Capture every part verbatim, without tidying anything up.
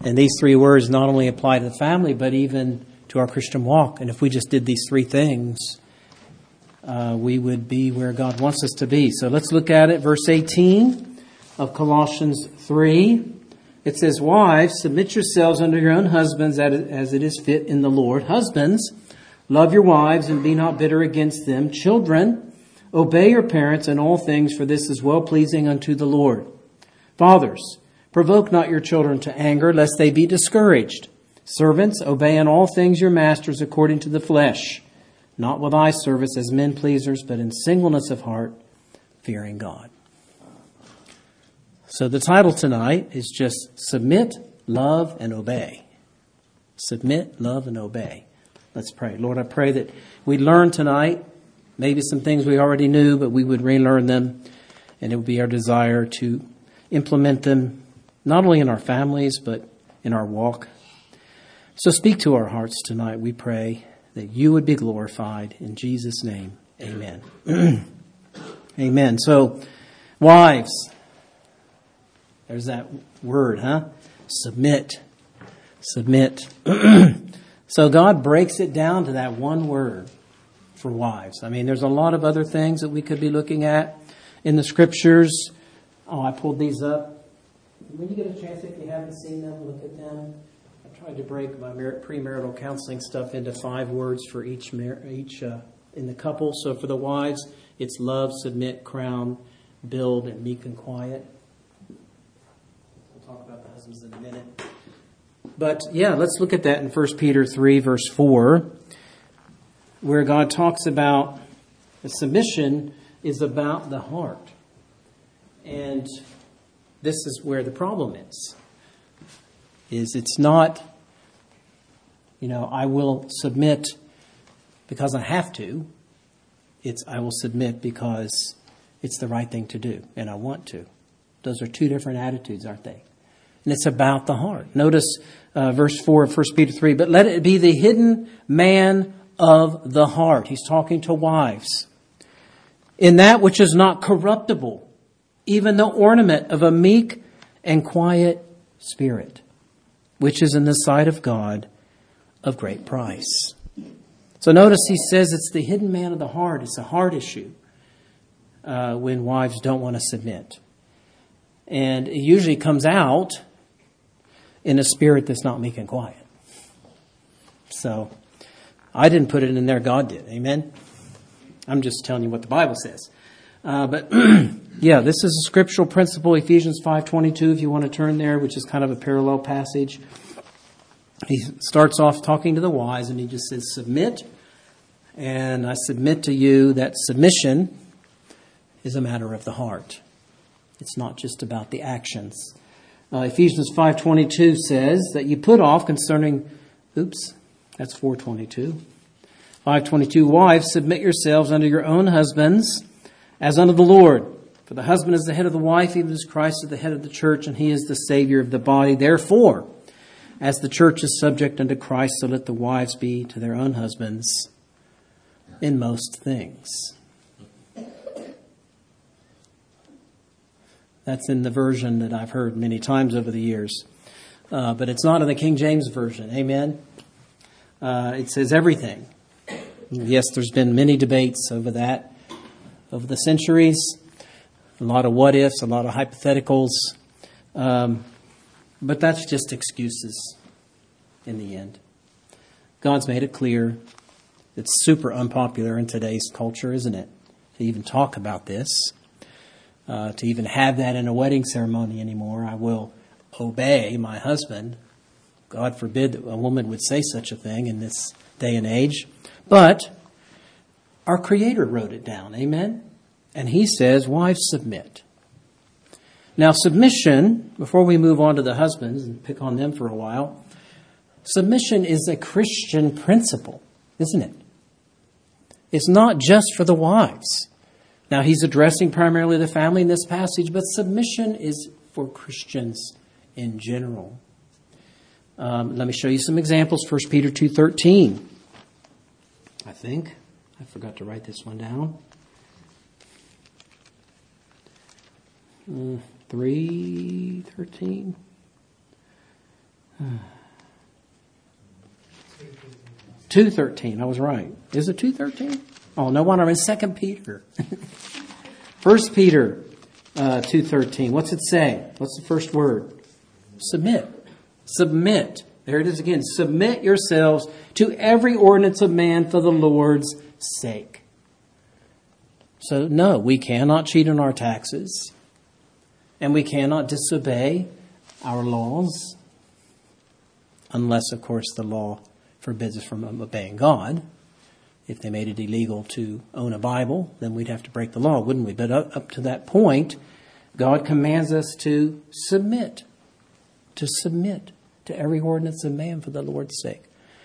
And these three words not only apply to the family, but even to our Christian walk. And if we just did these three things, uh, we would be where God wants us to be. So let's look at it. Verse eighteen of Colossians three. It says, "Wives, submit yourselves unto your own husbands as it is fit in the Lord. Husbands, love your wives and be not bitter against them. Children, obey your parents in all things, for this is well-pleasing unto the Lord. Fathers, provoke not your children to anger, lest they be discouraged. Servants, obey in all things your masters according to the flesh, not with eye service as men pleasers, but in singleness of heart, fearing God." So the title tonight is just Submit, Love, and Obey. Submit, love, and obey. Let's pray. Lord, I pray that we learn tonight maybe some things we already knew, but we would relearn them, and it would be our desire to implement them not only in our families, but in our walk. So speak to our hearts tonight, we pray, that you would be glorified. In Jesus' name, amen. Amen. So, wives, there's that word, huh? Submit. Submit. So God breaks it down to that one word for wives. I mean, there's a lot of other things that we could be looking at in the scriptures. Oh, I pulled these up. When you get a chance, if you haven't seen them, look at them. I tried to break my premarital counseling stuff into five words for each mar- each uh, in the couple. So for the wives, it's love, submit, crown, build, and meek and quiet. We'll talk about the husbands in a minute. But yeah, let's look at that in First Peter three, verse four, where God talks about the submission is about the heart. And this is where the problem is. Is it's not, you know, I will submit because I have to. It's I will submit because it's the right thing to do and I want to. Those are two different attitudes, aren't they? And it's about the heart. Notice uh, verse four of First Peter three. But let it be the hidden man of the heart. He's talking to wives. In that which is not corruptible, even the ornament of a meek and quiet spirit, which is in the sight of God of great price. So notice he says it's the hidden man of the heart. It's a heart issue uh, when wives don't want to submit. And it usually comes out in a spirit that's not meek and quiet. So I didn't put it in there. God did. Amen. I'm just telling you what the Bible says. Uh, but yeah, this is a scriptural principle, Ephesians five twenty-two, if you want to turn there, which is kind of a parallel passage. He starts off talking to the wives and he just says, submit. And I submit to you that submission is a matter of the heart. It's not just about the actions. Uh, Ephesians five twenty-two says that you put off concerning, oops, that's four twenty-two. five twenty-two, wives, submit yourselves unto your own husbands as unto the Lord. For the husband is the head of the wife, even as Christ is the head of the church, and he is the Savior of the body. Therefore, as the church is subject unto Christ, so let the wives be to their own husbands in most things. That's in the version that I've heard many times over the years. Uh, but it's not in the King James Version. Amen? Uh, it says everything. Yes, there's been many debates over that over the centuries. A lot of what-ifs, a lot of hypotheticals. Um, but that's just excuses in the end. God's made it clear. It's super unpopular in today's culture, isn't it? To even talk about this. Uh, to even have that in a wedding ceremony anymore. I will obey my husband. God forbid that a woman would say such a thing in this day and age. But our Creator wrote it down. Amen? And He says, wives, submit. Now, submission, before we move on to the husbands and pick on them for a while, submission is a Christian principle, isn't it? It's not just for the wives. Now, he's addressing primarily the family in this passage, but submission is for Christians in general. Um, let me show you some examples. First Peter two thirteen. I think. I forgot to write this one down. Uh, three thirteen. two thirteen, I was right. Is it two thirteen? Oh, no wonder I'm in Second Peter. First Peter uh, two thirteen. What's it say? What's the first word? Submit. Submit. There it is again. Submit yourselves to every ordinance of man for the Lord's sake. So no, we cannot cheat on our taxes. And we cannot disobey our laws. Unless, of course, the law forbids us from obeying God. If they made it illegal to own a Bible, then we'd have to break the law, wouldn't we? But up, up to that point, God commands us to submit. To submit to every ordinance of man for the Lord's sake.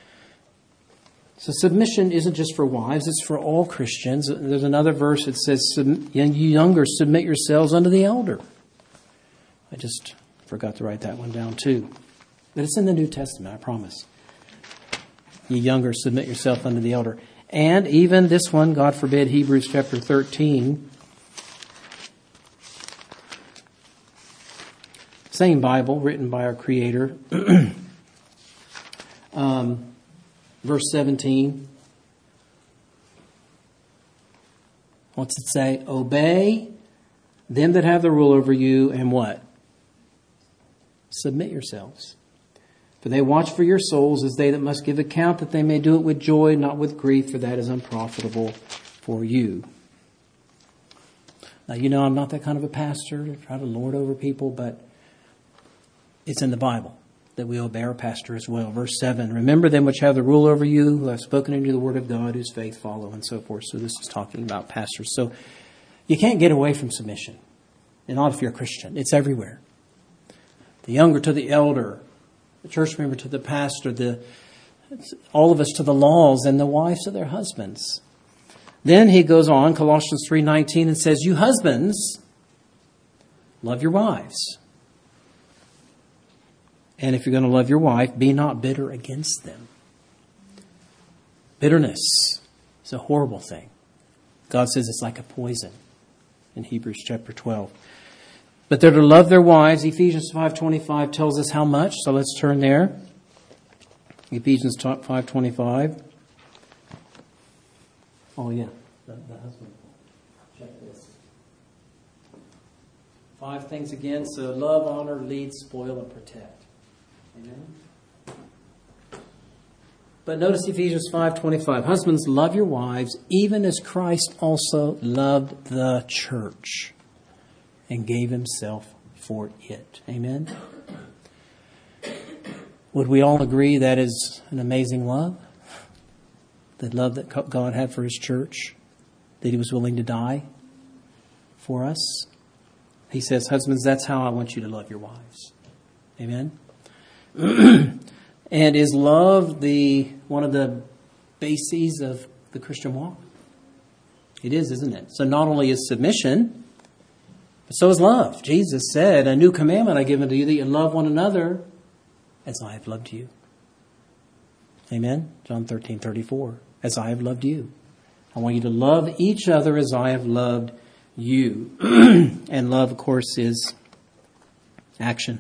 So submission isn't just for wives, it's for all Christians. There's another verse that says, you younger, submit yourselves unto the elder. I just forgot to write that one down too. But it's in the New Testament, I promise. Ye younger, submit yourself unto the elder. And even this one, God forbid, Hebrews chapter thirteen. Same Bible, written by our Creator. um, verse seventeen. What's it say? Obey them that have the rule over you, and what? Submit yourselves. For they watch for your souls as they that must give account, that they may do it with joy, not with grief, for that is unprofitable for you. Now, you know, I'm not that kind of a pastor to try to lord over people, but it's in the Bible that we obey our pastor as well. Verse seven, remember them which have the rule over you, who have spoken into the word of God, whose faith follow, and so forth. So this is talking about pastors. So you can't get away from submission. And not if you're a Christian. It's everywhere. The younger to the elder, the church member to the pastor, the all of us to the laws, and the wives to their husbands. Then he goes on, Colossians three nineteen, and says, you husbands, love your wives. And if you're going to love your wife, be not bitter against them. Bitterness is a horrible thing. God says it's like a poison in Hebrews chapter twelve. But they're to love their wives. Ephesians five twenty-five tells us how much. So let's turn there. Ephesians five twenty-five. Oh, yeah. The, the husband. Check this. Five things again. So love, honor, lead, spoil, and protect. Amen. But notice Ephesians five twenty-five. Husbands, love your wives, even as Christ also loved the church and gave himself for it. Amen? Would we all agree that is an amazing love? The love that God had for his church? That he was willing to die for us? He says, husbands, that's how I want you to love your wives. Amen? And is love the one of the bases of the Christian walk? It is, isn't it? So not only is submission, but so is love. Jesus said, a new commandment I give unto you, that you love one another as I have loved you. Amen? John thirteen thirty-four. As I have loved you. I want you to love each other as I have loved you. And love, of course, is action.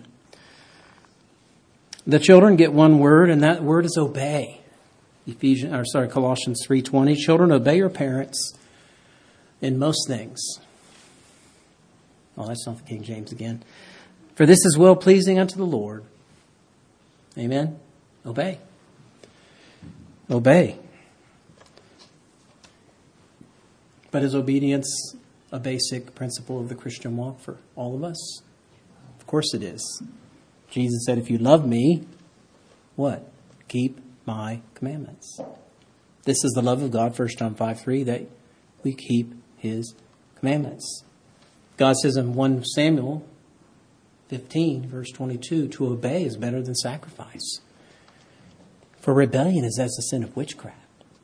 The children get one word, and that word is obey. Ephesians, or sorry, Colossians three twenty. Children, obey your parents in most things. Oh, that's not the King James again. For this is well pleasing unto the Lord. Amen. Obey. Obey. But is obedience a basic principle of the Christian walk for all of us? Of course it is. Jesus said, if you love me, what? Keep my commandments. This is the love of God, First John five three, that we keep his commandments. God says in First Samuel fifteen, verse twenty-two, to obey is better than sacrifice. For rebellion is as the sin of witchcraft.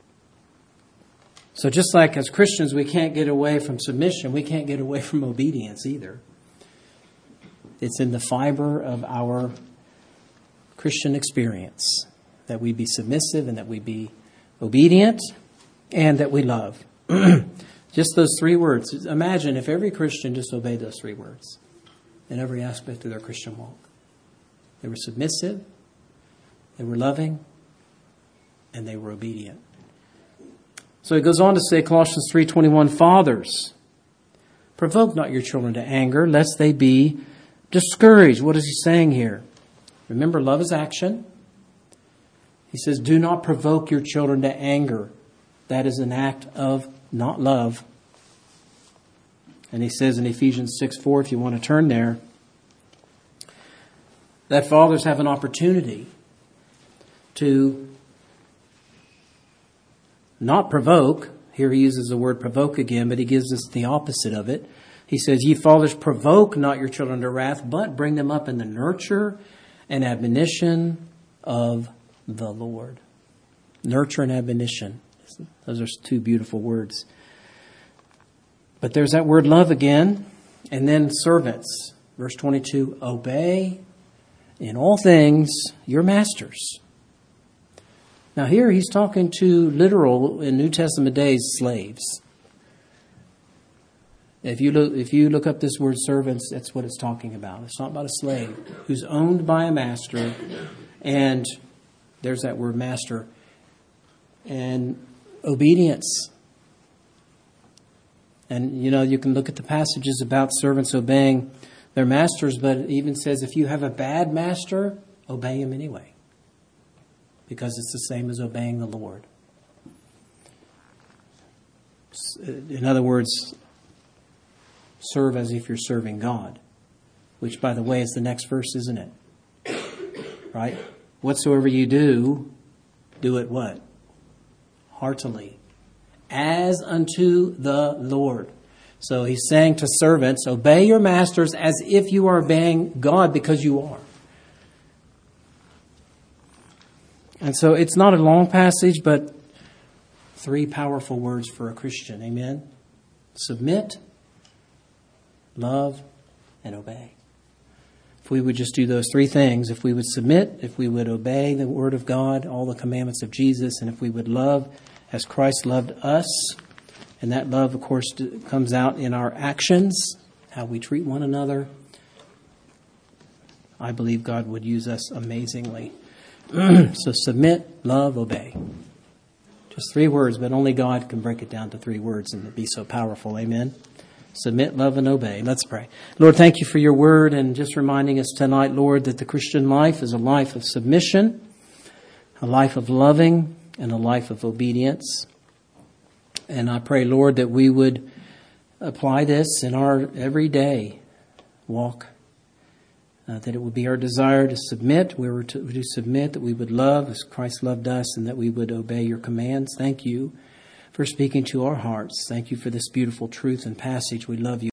So just like as Christians we can't get away from submission, we can't get away from obedience either. It's in the fiber of our Christian experience that we be submissive and that we be obedient and that we love. Just those three words. Imagine if every Christian just obeyed those three words in every aspect of their Christian walk. They were submissive, They were loving and they were obedient. So he goes on to say, Colossians three twenty-one, fathers, provoke not your children to anger, lest they be discouraged. What is he saying here? Remember, love is action. He says, do not provoke your children to anger. That is an act of not love. And he says in Ephesians six four, if you want to turn there, that fathers have an opportunity to not provoke. Here he uses the word provoke again, but he gives us the opposite of it. He says, ye fathers, provoke not your children to wrath, but bring them up in the nurture and admonition of the Lord. Nurture and admonition. Those are two beautiful words. But there's that word love again. And then servants. Verse twenty-two, obey in all things your masters. Now here he's talking to literal, in New Testament days, slaves. If you look, if you look up this word servants, that's what it's talking about. It's not about a slave who's owned by a master. And there's that word master. And obedience. And, you know, you can look at the passages about servants obeying their masters, but it even says if you have a bad master, obey him anyway. Because it's the same as obeying the Lord. In other words, serve as if you're serving God. Which, by the way, is the next verse, isn't it? Right? Whatsoever you do, do it what? Heartily. As unto the Lord. So he's saying to servants, obey your masters as if you are obeying God, because you are. And so it's not a long passage, but three powerful words for a Christian. Amen? Submit, love, and obey. If we would just do those three things, if we would submit, if we would obey the Word of God, all the commandments of Jesus, and if we would love as Christ loved us, and that love, of course, comes out in our actions, how we treat one another, I believe God would use us amazingly. So submit, love, obey. Just three words, but only God can break it down to three words and be so powerful. Amen. Submit, love, and obey. Let's pray. Lord, thank you for your word, and just reminding us tonight, Lord, that the Christian life is a life of submission, a life of loving, and a life of obedience. And I pray, Lord, that we would apply this in our everyday walk, uh, that it would be our desire to submit. We were to, to submit, that we would love as Christ loved us, and that we would obey your commands. Thank you for speaking to our hearts. Thank you for this beautiful truth and passage. We love you.